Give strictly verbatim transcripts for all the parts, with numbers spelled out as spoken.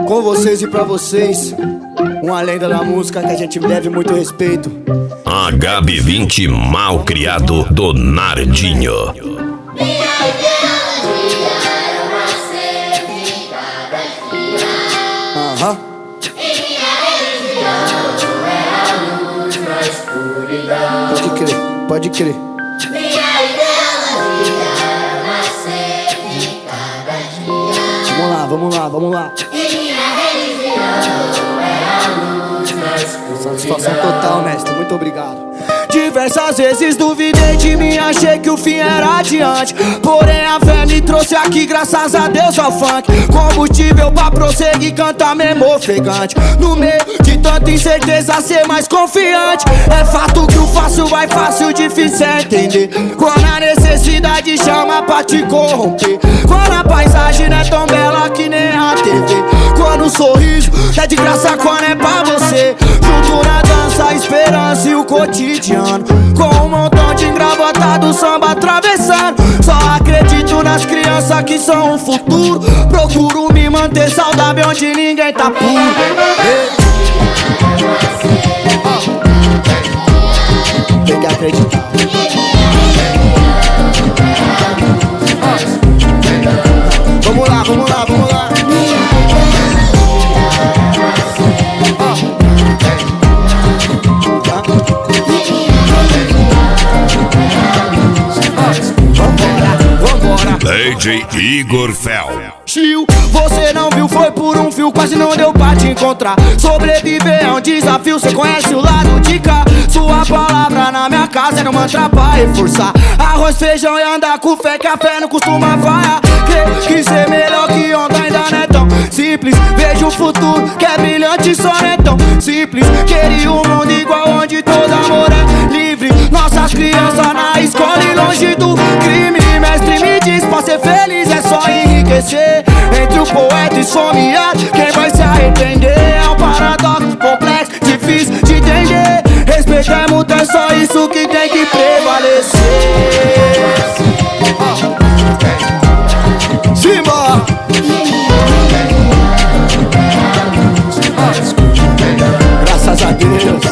Com vocês e pra vocês, uma lenda da música que a gente deve muito respeito. H B vinte mal criado do Nardinho. Minha ideologia era uma sede cada dia. Aham. E minha religião era a luz na escuridão. Pode crer, pode crer. Minha ideologia era uma sede cada dia. Vamos lá, vamos lá, vamos lá. E minha religião era a luz na escuridão. Satisfação total, mestre, muito obrigado. Diversas vezes duvidei de mim, achei que o fim era adiante. Porém a fé me trouxe aqui, graças a Deus ao funk. Combustível pra prosseguir, cantar mesmo ofegante. No meio de tanta incerteza, ser mais confiante. É fato que o fácil vai fácil, difícil é entender. Quando a necessidade chama pra te corromper. Quando a paisagem não é tão bela que nem a T V. Quando o sorriso é de graça, quando é pra você. Junto na dança, a esperança e o cotidiano. Com um montão de engravatado, samba atravessando. Só acredito nas crianças que são o futuro. Procuro me manter saudável onde ninguém tá puro. Tem que acreditar. Vamos lá, vamos lá, vamos lá. D J Igor Fel. Tio, você não viu, foi por um fio, quase não deu pra te encontrar. Sobreviver é um desafio, cê conhece o lado de cá. Sua palavra na minha casa era um mantra pra reforçar. Arroz, feijão e andar com fé, que a fé não costuma falhar. Crer que ser melhor que ontem ainda não é tão simples. Vejo o futuro que é brilhante, só não é tão simples. Queria um mundo igual onde todo amor é livre. Nossas crianças na escola e longe do crime. Mestre me diz, pra ser feliz é só enriquecer. Entre o poeta e esfomeado, quem vai se arrepender? É um paradoxo complexo, difícil de entender. Respeito é muito, é só isso que tem que prevalecer. Simba! Graças a Deus.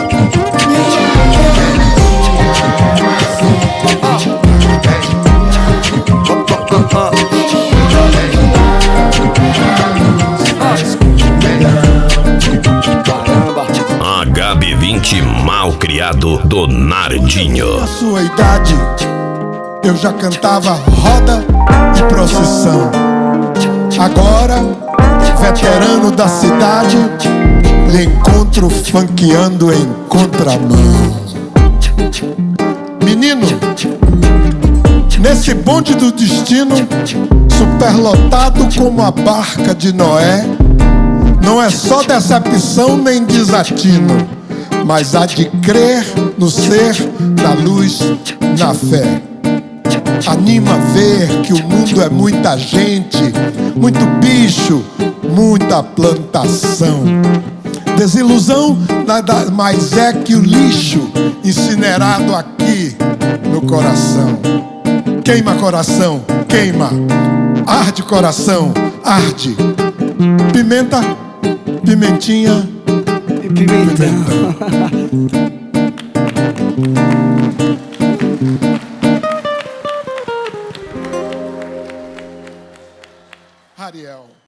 H B vinte mal criado do Nardinho. Na sua idade, eu já cantava roda e procissão. Agora, veterano da cidade, lhe encontro funkeando em contramão. Menino, nesse bonde do destino, superlotado como a barca de Noé, não é só decepção nem desatino, mas há de crer no ser, na luz, na fé. Anima ver que o mundo é muita gente, muito bicho, muita plantação. Desilusão nada mais é que o lixo incinerado aqui no coração. Queima coração, queima. Arde coração, arde. Pimenta, pimentinha E pimentão. Ariel.